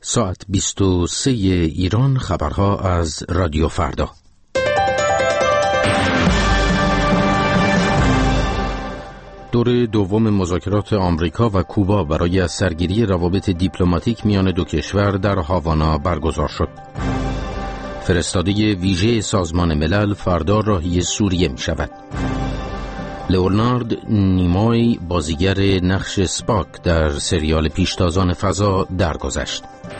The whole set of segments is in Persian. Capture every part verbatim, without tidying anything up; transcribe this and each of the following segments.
ساعت بیست و سه ایران، خبرها از رادیو فردا. دور دوم مذاکرات آمریکا و کوبا برای از سرگیری روابط دیپلماتیک میان دو کشور در هاوانا برگزار شد. فرستاده ویژه سازمان ملل فردا راهی سوریه می شود. لئونارد نیموی، بازیگر نقش اسپاک در سریال پیشتازان فضا، درگذشت.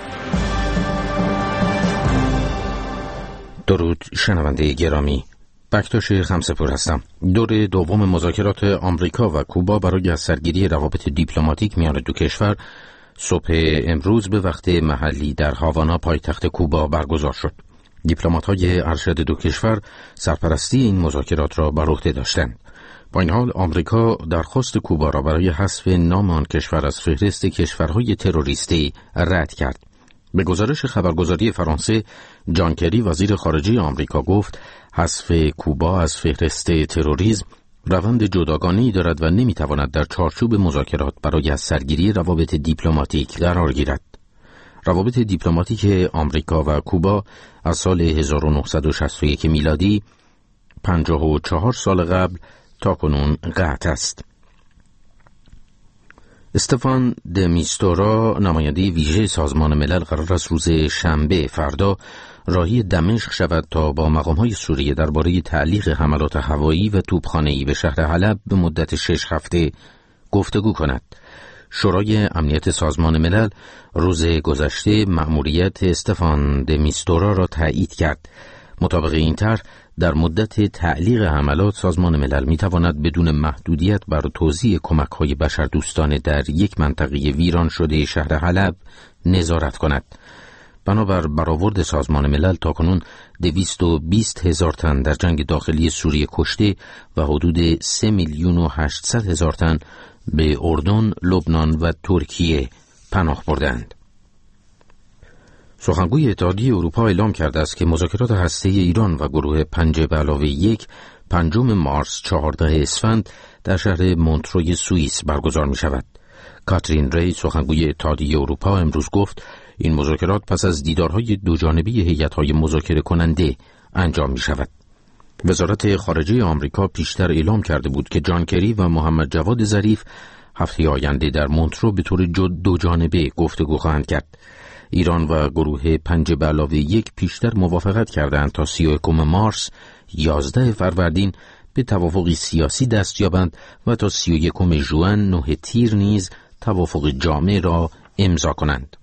درود شنونده گرامی، بکتاش خمسه‌پور هستم. دور دوم مذاکرات آمریکا و کوبا برای از سرگیری روابط دیپلماتیک میان دو کشور صبح امروز به وقت محلی در هاوانا، پایتخت کوبا، برگزار شد. دیپلمات‌های ارشد دو کشور سرپرستی این مذاکرات را بر عهده داشتند. با این حال آمریکا درخواست کوبا را برای حذف نام آن کشور از فهرست کشورهای تروریستی رد کرد. به گزارش خبرگزاری فرانسه، جان کری، وزیر خارجه آمریکا، گفت حذف کوبا از فهرست تروریسم روند جداگانه‌ای دارد و نمیتواند در چارچوب مذاکرات برای از سرگیری روابط دیپلماتیک قرار گیرد. روابط دیپلماتیک آمریکا و کوبا از سال هزار و نهصد و شصت و یک میلادی، پنجاه و چهار سال قبل، تا کنون قطع است. استفان د میستورا، نماینده ویژه سازمان ملل، قرار است روز شنبه فردا راهی دمشق شود تا با مقام‌های سوریه درباره تعلیق حملات هوایی و توپخانه‌ای به شهر حلب به مدت شش هفته گفتگو کند. شورای امنیت سازمان ملل روز گذشته مأموریت استفان د میستورا را تایید کرد. مطابق این طرح، در مدت تعلیق حملات سازمان ملل میتواند بدون محدودیت بر توزیع کمک‌های بشردوستانه در یک منطقه ویران شده شهر حلب نظارت کند. بنابر برآورد سازمان ملل، تاکنون دویست و بیست هزار تن در جنگ داخلی سوریه کشته و حدود سه میلیون و هشتصد هزار تن به اردن، لبنان و ترکیه پناه بردند. سخنگوی اتحادیه اروپا اعلام کرده است که مذاکرات هسته‌ای ایران و گروه پنج به علاوه یک پنجم مارس چهاردهم اسفند در شهر مونتروی سوئیس برگزار می شود. کاترین ری، سخنگوی اتحادیه اروپا، امروز گفت این مذاکرات پس از دیدارهای دوجانبه هیئت‌های مذاکره کننده انجام می شود. وزارت خارجه آمریکا پیشتر اعلام کرده بود که جان کری و محمد جواد ظریف هفته آینده در مونترو به طور دوجانبه گفتگو خواهند کرد. ایران و گروه پنج به علاوه یک پیشتر موافقت کردند تا سی و یکم مارس یازده فروردین به توافقی سیاسی دست یابند و تا سی و یکم ژوئن نه تیر نیز توافق جامع را امضا کنند.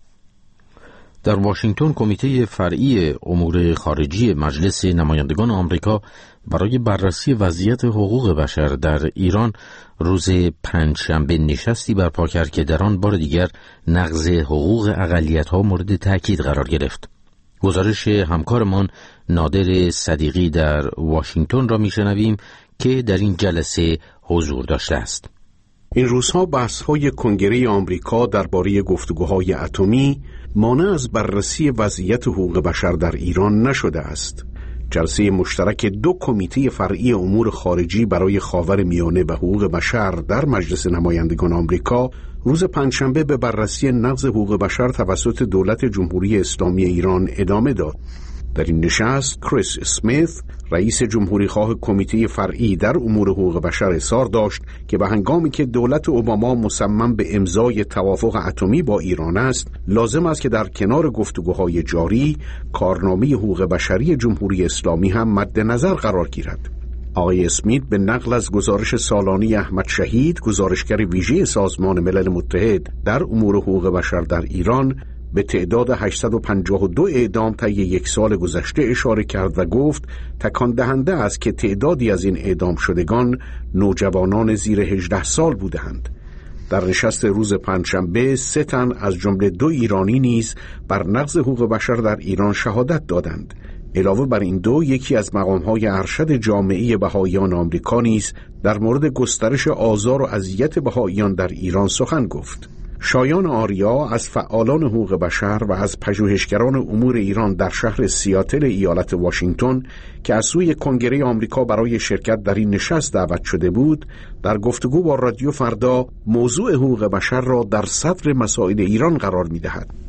در واشنگتن، کمیته فرعی امور خارجی مجلس نمایندگان آمریکا برای بررسی وضعیت حقوق بشر در ایران روز پنجشنبه نشستی برپا کرد که در آن بار دیگر نقض حقوق اقلیت‌ها مورد تاکید قرار گرفت. گزارش همکارمان نادر صدیقی در واشنگتن را میشنویم که در این جلسه حضور داشته است. این روزها بحث‌های کنگره آمریکا درباره گفتگوهای اتمی مانع از بررسی وضعیت حقوق بشر در ایران نشده است. جلسه مشترک دو کمیته فرعی امور خارجی برای خاورمیانه و حقوق بشر در مجلس نمایندگان آمریکا روز پنجشنبه به بررسی نقض حقوق بشر توسط دولت جمهوری اسلامی ایران ادامه داد. در این نشست، کریس اسمیت، رئیس جمهوری خواه کمیته فرعی در امور حقوق بشر، اصرار داشت که به هنگامی که دولت اوباما مصمم به امضای توافق اتمی با ایران است، لازم است که در کنار گفتگوهای جاری، کارنامه حقوق بشری جمهوری اسلامی هم مد نظر قرار گیرد. آقای اسمیت به نقل از گزارش سالانه احمد شهید، گزارشگر ویژه سازمان ملل متحد در امور حقوق بشر در ایران، به تعداد هشتصد و پنجاه و دو اعدام طی یک سال گذشته اشاره کرد و گفت تکان دهنده است که تعدادی از این اعدام شدگان نوجوانان زیر هجده سال بودند. در نشست روز پنجشنبه سه تن از جمله دو ایرانی نیز بر نقض حقوق بشر در ایران شهادت دادند. علاوه بر این دو، یکی از مقام‌های ارشد جامعه بهائیان آمریکا نیز در مورد گسترش آزار و اذیت بهائیان در ایران سخن گفت. شایان آریا از فعالان حقوق بشر و از پژوهشگران امور ایران در شهر سیاتل ایالت واشنگتن که از سوی کنگره آمریکا برای شرکت در این نشست دعوت شده بود، در گفتگو با رادیو فردا موضوع حقوق بشر را در صدر مسائل ایران قرار می‌دهد.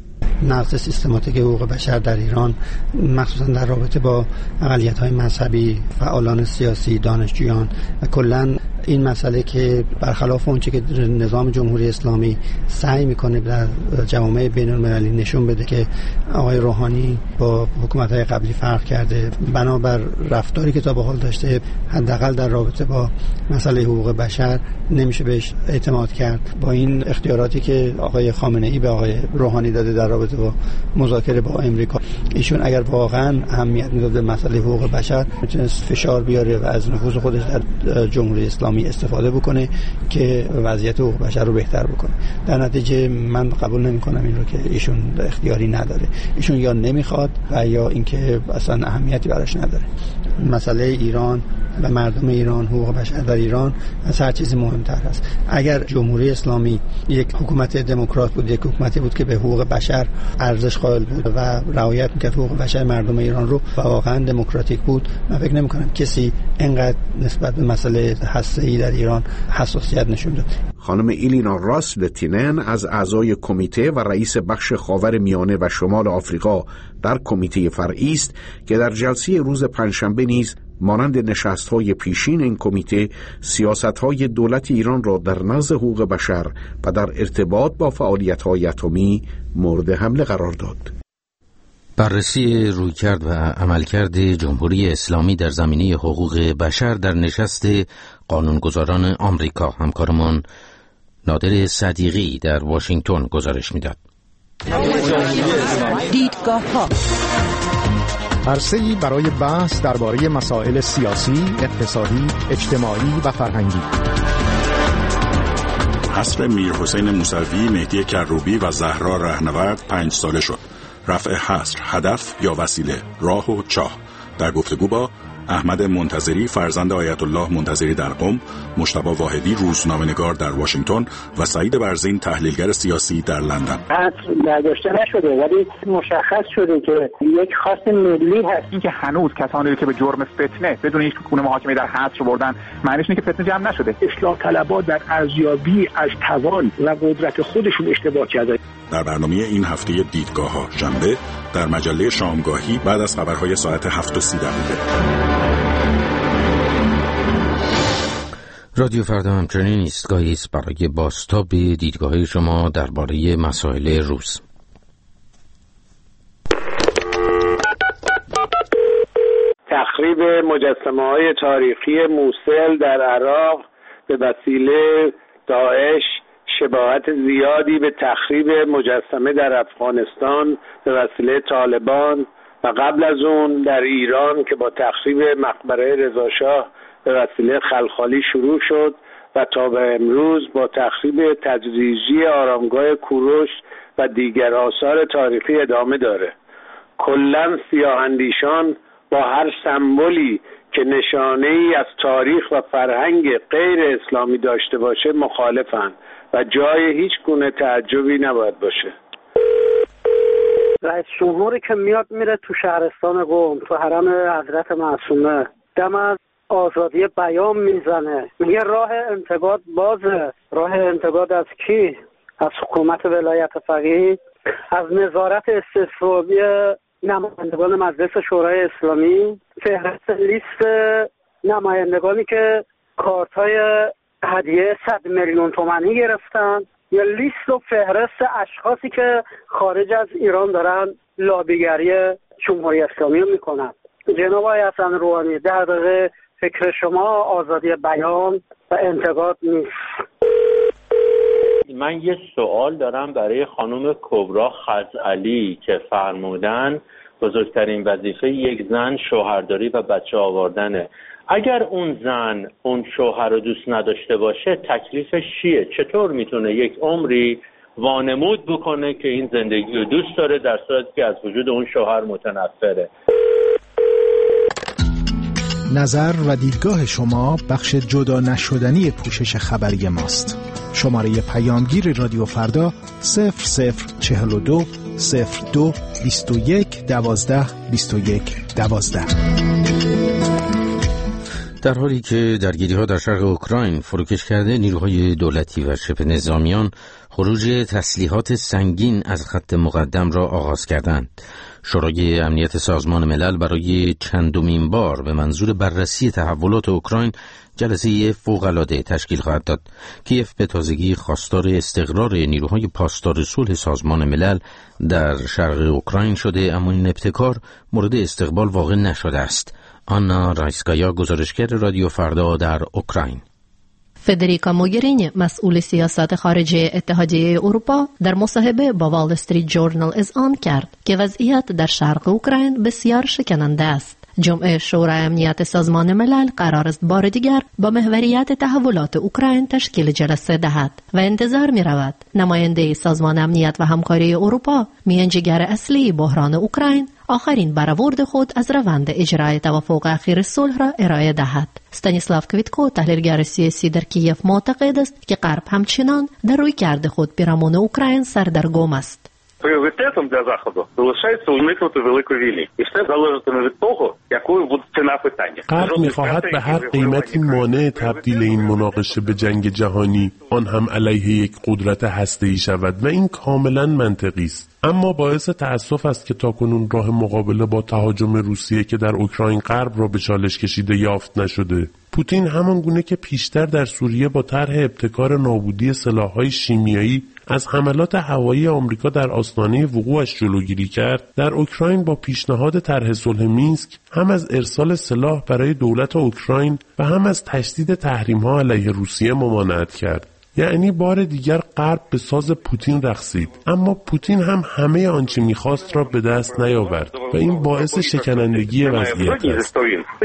نقض سیستماتیک حقوق بشر در ایران، مخصوصا در رابطه با اقلیت‌های مذهبی، فعالان سیاسی، دانشجویان و کلاً این مسئله که برخلاف اونچه که نظام جمهوری اسلامی سعی میکنه در جوامع بین‌المللی نشون بده که آقای روحانی با حکومت‌های قبلی فرق کرده، بنابر رفتاری که تا به حال داشته حداقل در رابطه با مسئله حقوق بشر نمیشه بهش اعتماد کرد. با این اختیاراتی که آقای خامنه‌ای به آقای روحانی داده در رابطه با مذاکره با امریکا، ایشون اگر واقعا اهمیت میداده مسئله حقوق بشر میتونست فشار بیاره و از نفوذ خودش در جمهوری اسلامی استفاده بکنه که وضعیت حقوق بشر رو بهتر بکنه. در نتیجه من قبول نمی‌کنم این رو که ایشون اختیاری نداره. ایشون یا نمیخواد و یا اینکه اصلا اهمیتی براش نداره. مسئله ایران و مردم ایران، حقوق بشر در ایران از هر چیزی مهمتر است. اگر جمهوری اسلامی یک حکومت دموکرات بود، یک حکومتی بود که به حقوق بشر ارزش قائل بود و رعایت می‌کرد حقوق بشر مردم ایران رو و واقعا دموکراتیک بود، من فکر نمی‌کنم کسی اینقدر نسبت به مسئله هسته‌ای در ایران حساسیت نشون داد. خانم ایلینا راس لتینن از اعضای کمیته و رئیس بخش خاور میانه و شمال آفریقا در کمیته فرعی است که در جلسه روز پنجشنبه نیز مانند نشست‌های پیشین این کمیته سیاست‌های دولت ایران را در نزد حقوق بشر و در ارتباط با فعالیت‌های اتمی مورد حمله قرار داد. بررسی رویکرد و عملکرد جمهوری اسلامی در زمینه حقوق بشر در نشست قانونگذاران آمریکا، همکارمان نادر صدیقی در واشنگتن گزارش می‌داد. دیدگاه‌ها عرصه‌ای برای بحث درباره مسائل سیاسی، اقتصادی، اجتماعی و فرهنگی. حصر میرحسین موسوی، مهدی کروبی و زهرا رهنورد پنج ساله شد. رفع حصر، هدف یا وسیله، راه و چاه. در گفتگو با احمد منتظری، فرزند آیت الله منتظری در قم، مجتبی واحدی، روزنامه‌نگار در واشنگتن و سعید برزین، تحلیلگر سیاسی در لندن. حصر برداشته نشده ولی مشخص شده که یک خواست ملی هست. این که هنوز کسانی که به جرم فتنه بدون هیچ گونه محاکمه در حصر بردن، معنیش اینه که فتنه جمع نشده. اصلاح طلبها در ارزیابی از توان و قدرت خودشون اشتباه کردن. در برنامه این هفته دیدگاه‌ها شنبه در مجله شامگاهی بعد از خبرهای ساعت هفت و سی دقیقه. رادیو فردا همچنین ایستگاهی است برای بازتاب دیدگاه‌های شما درباره مسائل روز. تخریب مجسمه‌های تاریخی موصل در عراق به وسیله داعش شباهت زیادی به تخریب مجسمه در افغانستان به وسیله طالبان و قبل از اون در ایران که با تخریب مقبره رضاشاه به وسیله خلخالی شروع شد و تا به امروز با تخریب تدریجی آرامگاه کوروش و دیگر آثار تاریخی ادامه داره. کلاً سیاه‌اندیشان با هر سمبولی که نشانه‌ای از تاریخ و فرهنگ غیر اسلامی داشته باشه مخالفن و جای هیچ گونه تعجبی نباید باشه. رئیس جمهوری که میاد میره تو شهرستان قم، تو حرم حضرت معصومه، دم از آزادی بیان میزنه، میگه راه انتقاد بازه. راه انتقاد از کی؟ از حکومت ولایت فقیه، از نظارت استثبابی نمایندگان مجلس شورای اسلامی، فهرست لیست نمایندگانی که کارت‌های هدیه صد میلیون تومانی گرفتن، یا لیست و فهرست اشخاصی که خارج از ایران دارن لابیگری جمهوری اسلامی رو میکنن. جناب آقای حسن روحانی، در واقع فکر شما آزادی بیان و انتقاد نیست؟ من یه سوال دارم برای خانم کبرا خزعلی که فرمودن بزرگترین وظیفه یک زن شوهرداری و بچه آوردنه. اگر اون زن اون شوهر رو دوست نداشته باشه تکلیفش چیه؟ چطور میتونه یک عمری وانمود بکنه که این زندگی رو دوست داره در صورتی که از وجود اون شوهر متنفره؟ نظر و دیدگاه شما بخش جدا نشدنی پوشش خبری ماست. شماره پیامگیر رادیو فردا صفر صفر چهل و دو صفر دو بیست و یک دوازده بیست و یک دوازده. در حالی که درگیری‌ها در شرق اوکراین فروکش کرده، نیروهای دولتی و شبه نظامیان خروج تسلیحات سنگین از خط مقدم را آغاز کردند. شورای امنیت سازمان ملل برای چندمین بار به منظور بررسی تحولات اوکراین جلسه فوق‌العاده تشکیل خواهد داد. کیف به تازگی خواستار استقرار نیروهای پاسدار صلح سازمان ملل در شرق اوکراین شده، اما این ابتکار مورد استقبال واقع نشده است. آنا رایسکایا، گزارشگر رادیو فردا در اوکراین. فدریکا موگرینی، مسئول سیاست خارجی اتحادیه اروپا، در مصاحبه با وال استریت جورنال اذعان کرد که وضعیت در شرق اوکراین بسیار شکننده است. جمعه شورای امنیت سازمان ملل قرار است بار دیگر با محوریت تحولات اوکراین تشکیل جلسه دهد و انتظار می رود نماینده سازمان امنیت و همکاری اروپا، میانجیگر اصلی بحران اوکراین، آخرین برآورد خود از روند اجرای توافق اخیر صلح را ارائه دهد. استانیسلاو کویتکو، تحلیلگر سیاسی در کیف، معتقد است که غرب همچنان در رویکرد خود پیرامون اوکراین سردرگم است. Пріоритетом для Заходу залишається уникнути великої війни. І все залежатиме від того, якою буде ціна питання. غرب می‌خواهد به هر قیمتی مانع تبدیل این مناقشه به جنگ جهانی، آن هم علیه یک قدرت هسته‌ای شود و این کاملا منطقی است. اما باعث تأسف است که تاکنون راه مقابله با تهاجم روسیه که در اوکراین غرب را به چالش کشیده یافت نشده. پوتین همان گونه که پیشتر در سوریه با طرح ابتکار نابودی سلاح‌های شیمیایی از حملات هوایی آمریکا در آستانه وقوعش جلوگیری کرد، در اوکراین با پیشنهاد طرح صلح مینسک هم از ارسال سلاح برای دولت اوکراین و هم از تشدید تحریم‌ها علیه روسیه ممانعت کرد. یعنی بار دیگر غرب به ساز پوتین رقصید، اما پوتین هم همه آنچه می‌خواست را به دست نیاورد و این باعث شکنندگی وضعیت است.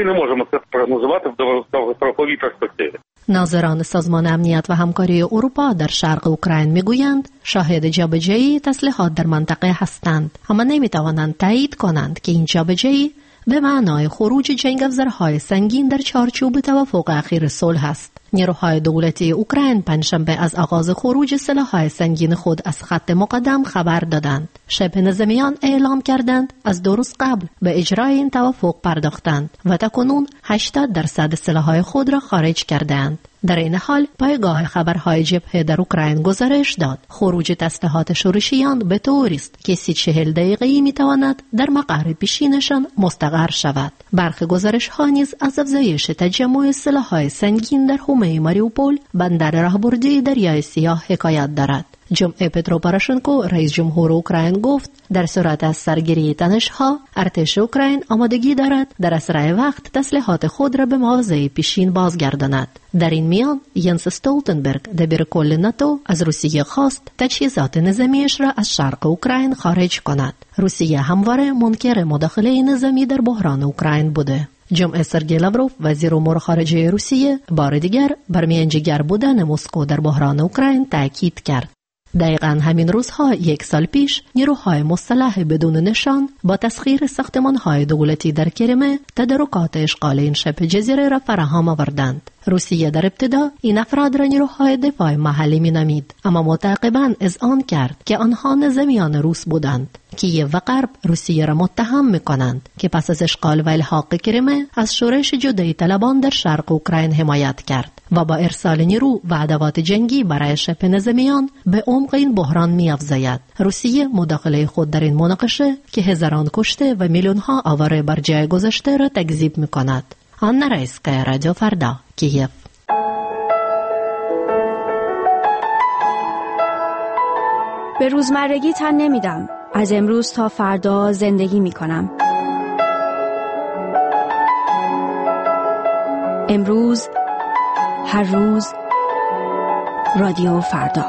ناظران سازمان امنیت و همکاری اروپا در شرق اوکراین میگویند شاهد جابجایی تسلیحات در منطقه هستند، اما نمیتوانند تایید کنند که این جابجایی به معنای خروج جنگ‌افزارهای سنگین در چارچوب توافق اخیر صلح است. نیروهای دولتی اوکراین پنجشنبه از آغاز خروج سلاح‌های سنگین خود از خط مقدم خبر دادند. شبه نظامیان اعلام کردند از دو روز قبل به اجرای این توافق پرداختند و تاکنون هشتاد درصد سلاح‌های خود را خارج کردند. در این حال پایگاه خبرهای جبهه در اوکراین گزارش داد خروج تسلیحات شورشیان به طوری است که سی چهل دقیقه‌ای میتواند در مقر پیشینشان مستقر شود. برخی گزارش‌ها نیز از افزایش تجمع سلاح‌های سنگین در حومه ماریوپول، بندر راهبردی دریای سیاه، حکایت دارد. جمعه پترو پاروشنکو، رئیس جمهور اوکراین، گفت در صورت از سرگیری تنش‌ها ارتش اوکراین آمادگی دارد در اسرع وقت تسلیحات خود را به مواضع پیشین بازگرداند. در این میان ینس استولتنبرگ، دبیر کل ناتو، از روسیه خواست تجهیزات نظامیش را از شرق اوکراین خارج کند. روسیه همواره منکر مداخله نظامی در بحران اوکراین بوده. جمعه سرگئی لاوروف، وزیر امور خارجه روسیه، بار دیگر بر میانجیگر بودن مسکو در بحران اوکراین تاکید کرد. دقیقاً همین روزها یک سال پیش نیروهای مسلح بدون نشان با تسخیر ساختمان‌های دولتی در کریمه تدارکات اشغال این شبه جزیره را فراهم آوردند. روسیه در ابتدا این افراد را نیروهای دفاع محلی می‌نامید، اما متعاقباً اذعان کرد که آنها نظامیان روس بودند. کیف و غرب روسیه را متهم می‌کنند که پس از اشغال و الحاق کریمه از شورش جدایی طلبان در شرق اوکراین حمایت کرد و با ارسال نیرو و ادوات جنگی برای شبه نظامیان به عمق این بحران می‌افزاید. روسیه مداخله خود در این مناقشه که هزاران کشته و میلیون‌ها آواره بر جای گذشته را تکذیب می‌کند. آنا رایسکایا، رادیو فردا، کیف. به روزمرگی تن نمیدم. از امروز تا فردا زندگی میکنم. امروز، هر روز، رادیو فردا.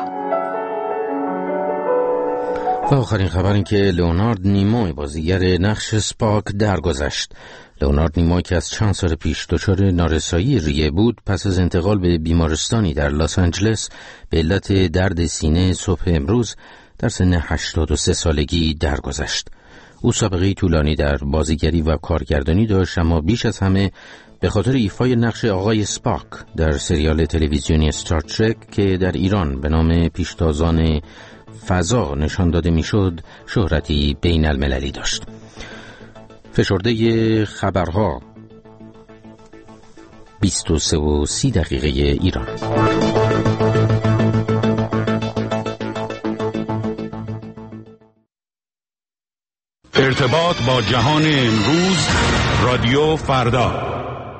و آخرین خبر این که لئونارد نیموی، بازیگر نقش اسپاک، درگذشت. لئونارد نیموی که از چند سال پیش دچار نارسایی ریه بود، پس از انتقال به بیمارستانی در لس آنجلس به علت درد سینه صبح امروز در سن هشتاد و سه سالگی درگذشت. او سابقه طولانی در بازیگری و کارگردانی داشت، اما بیش از همه به خاطر ایفای نقش آقای اسپاک در سریال تلویزیونی استار ترک که در ایران به نام پیشتازان فضا نشان داده میشد، شهرتی بین المللی داشت. فشرده خبرها بیست و سه و سی دقیقه ایران. ارتباط با جهان امروز، رادیو فردا.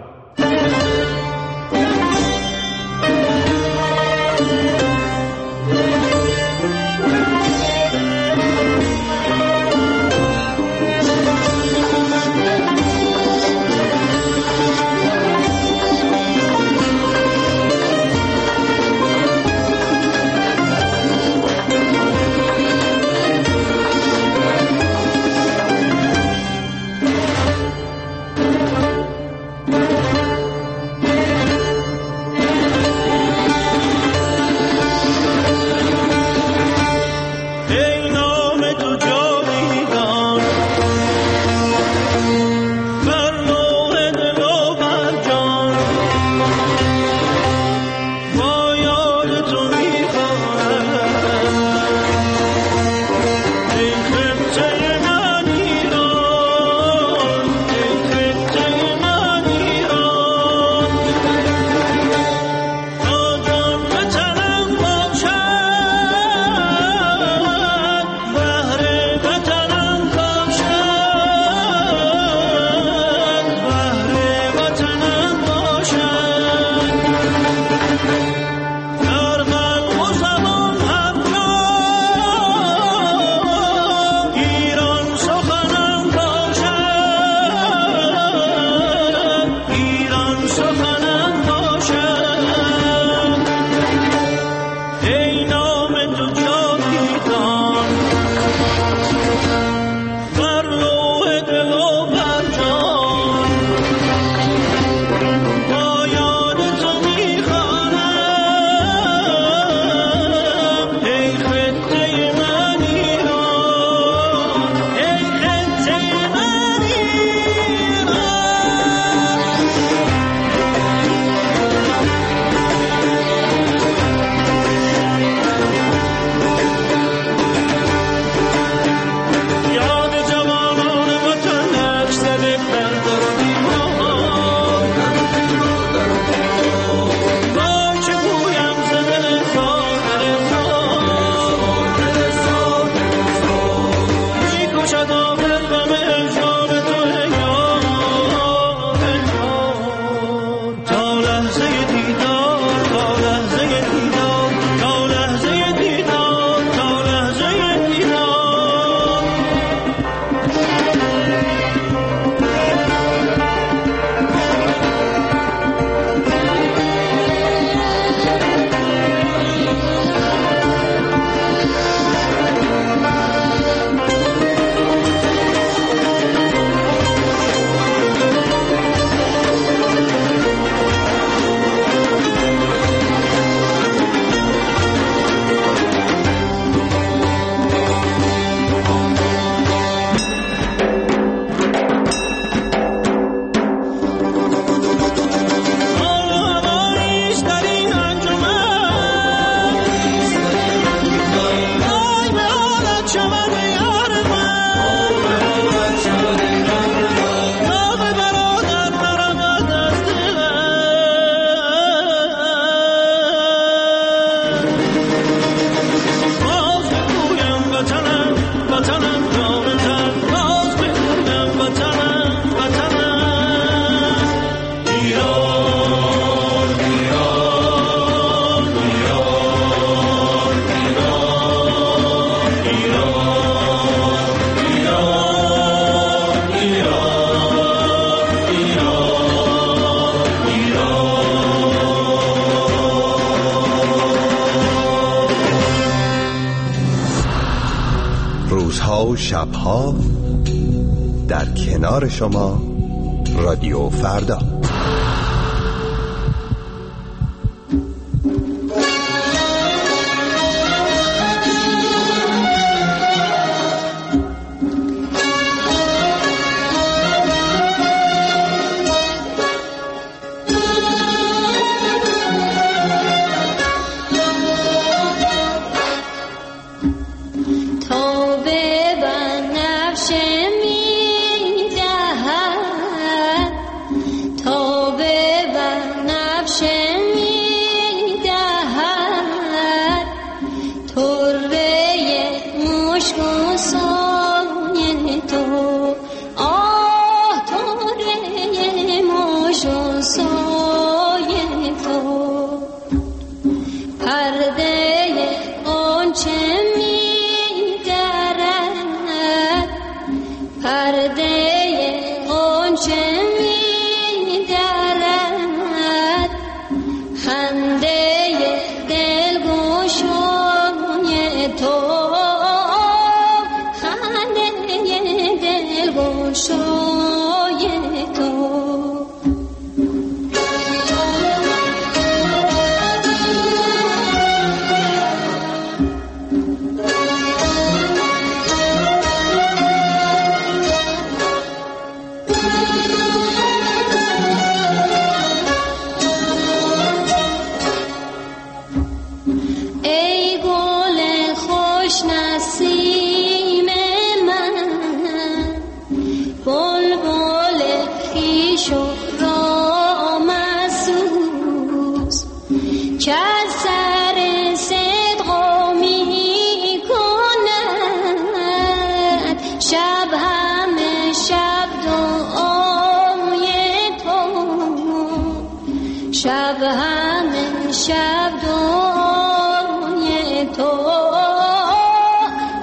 و شبها در کنار شما رادیو فردا. تا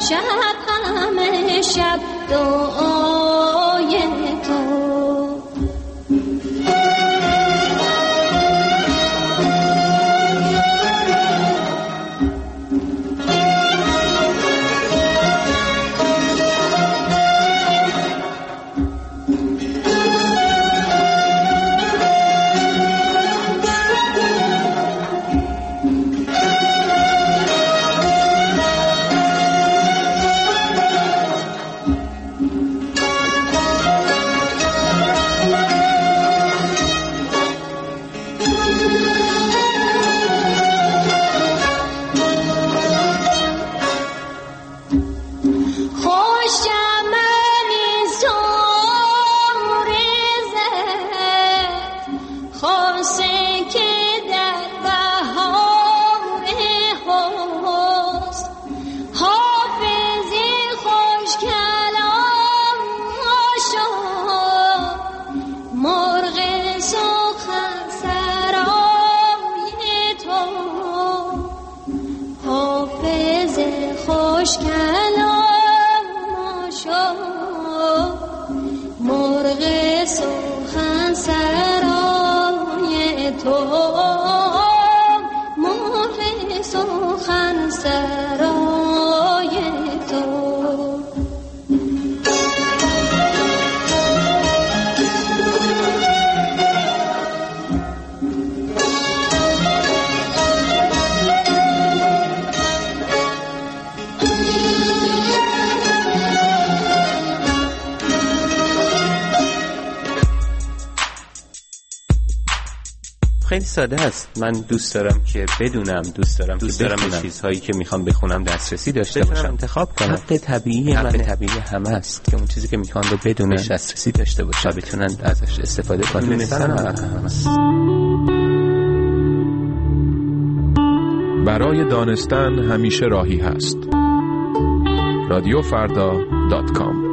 شب همه شب دعای تو. خیلی ساده است. من دوست دارم که بدونم، دوست دارم دوست دارم به چیزهایی که میخوام بخونم دسترسی داشته باشم، انتخاب کنم. حق طبیعی حق من طبیعی همه است که اون چیزی که میخوان رو بدونن، دسترسی داشته باشن، بتونن ازش استفاده کنن. دونستن هم است. برای دانستن همیشه راهی هست. رادیو فردا دات کام.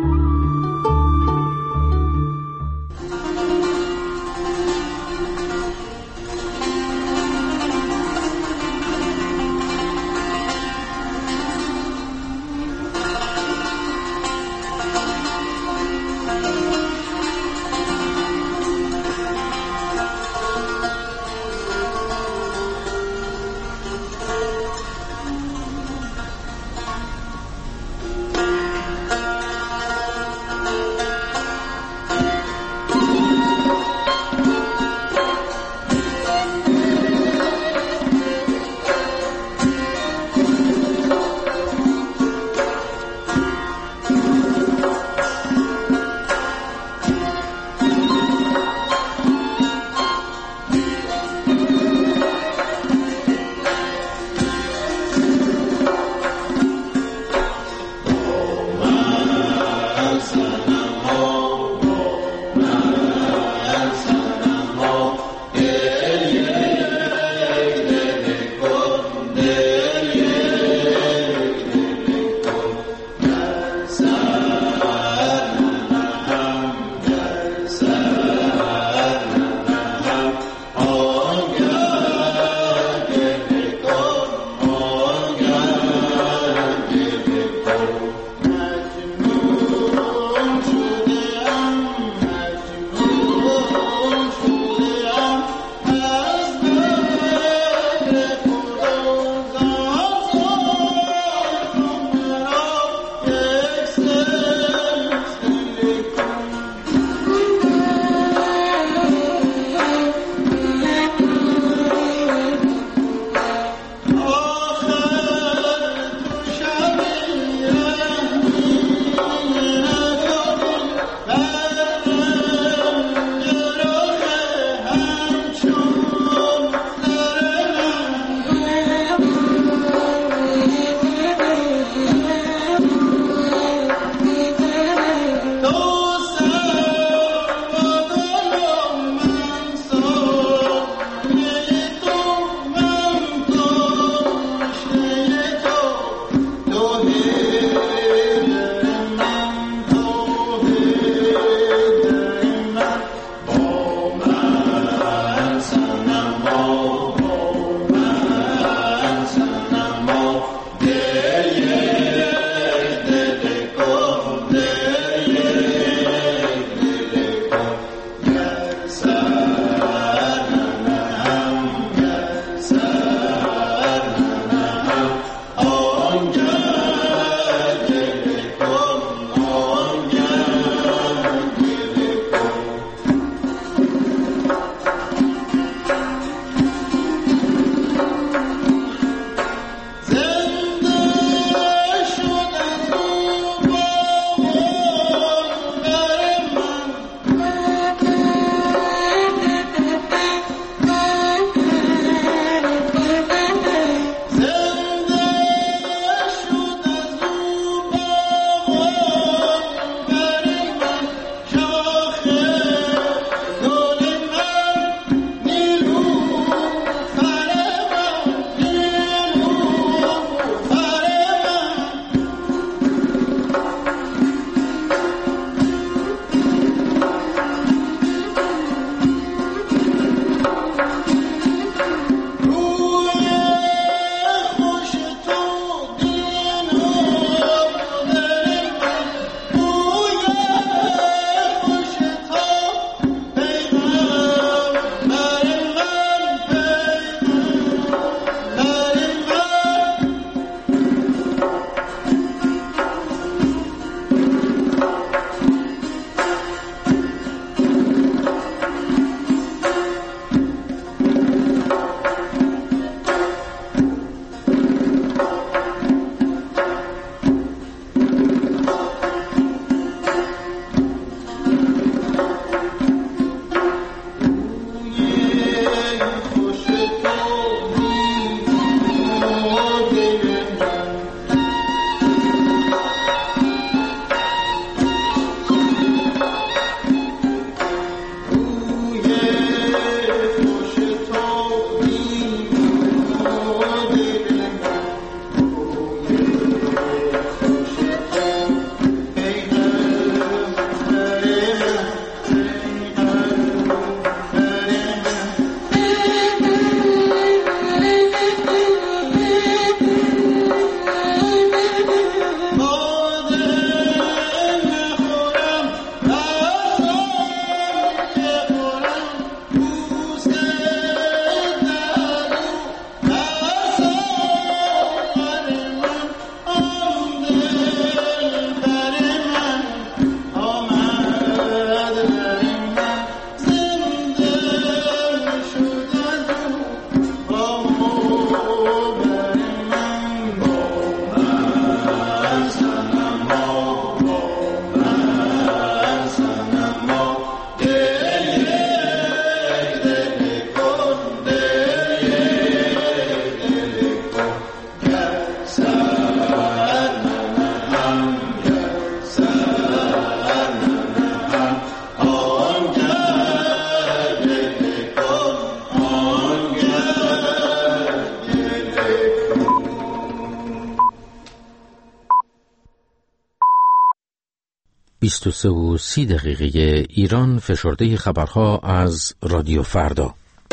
بیست و سه و سی دقیقه ایران، فشرده خبرها از رادیو فردا.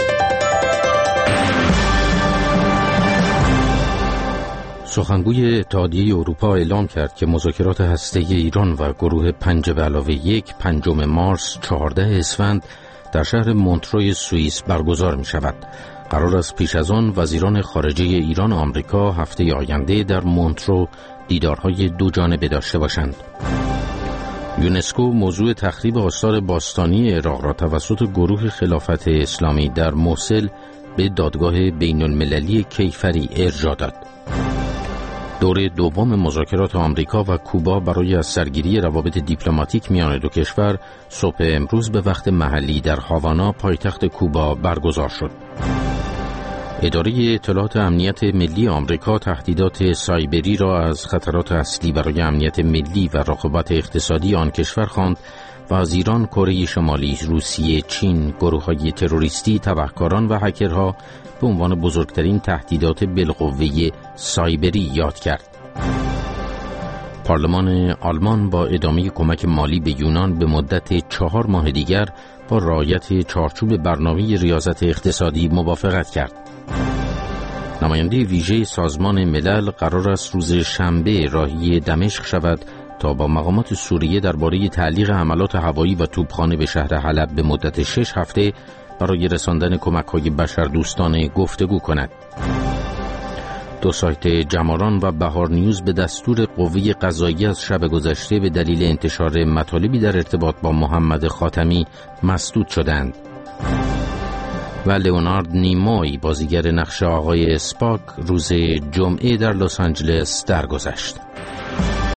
سخنگوی اتحادیه اروپا اعلام کرد که مذاکرات هسته‌ای ایران و گروه پنج به علاوه یک پنجم مارس چهارده اسفند در شهر مونتروی سوئیس برگزار می شود. قرار است پیش از آن وزیران خارجه ایران و آمریکا هفته آینده در مونترو دیدارهای دو جانبه داشته باشند. یونسکو موضوع تخریب آثار باستانی عراق را توسط گروه خلافت اسلامی در موصل به دادگاه بین المللی کیفری ارجاع داد. دوره دوم مذاکرات آمریکا و کوبا برای از سرگیری روابط دیپلماتیک میان دو کشور صبح امروز به وقت محلی در هاوانا پایتخت کوبا برگزار شد. اداره اطلاعات امنیت ملی آمریکا تهدیدات سایبری را از خطرات اصلی برای امنیت ملی و رقابت اقتصادی آن کشور خواند و از ایران، کره شمالی، روسیه، چین، گروه‌های تروریستی، تبهکاران و هکرها به عنوان بزرگترین تهدیدات بالقوه سایبری یاد کرد. پارلمان آلمان با ادامه کمک مالی به یونان به مدت چهار ماه دیگر با رعایت چارچوب برنامه ریاضت اقتصادی موافقت کرد. نماینده ویژه سازمان ملل قرار است روز شنبه راهی دمشق شود تا با مقامات سوریه درباره تعلیق حملات هوایی و توپخانه به شهر حلب به مدت شش هفته برای رساندن کمک‌های بشردوستانه گفتگو کند. دو سایت جماران و بهار نیوز به دستور قوه قضاییه از شب گذشته به دلیل انتشار مطالبی در ارتباط با محمد خاتمی مسدود شدند. و لئونارد نیموی، بازیگر نقش آقای اسپاک، روز جمعه در لس آنجلس درگذشت.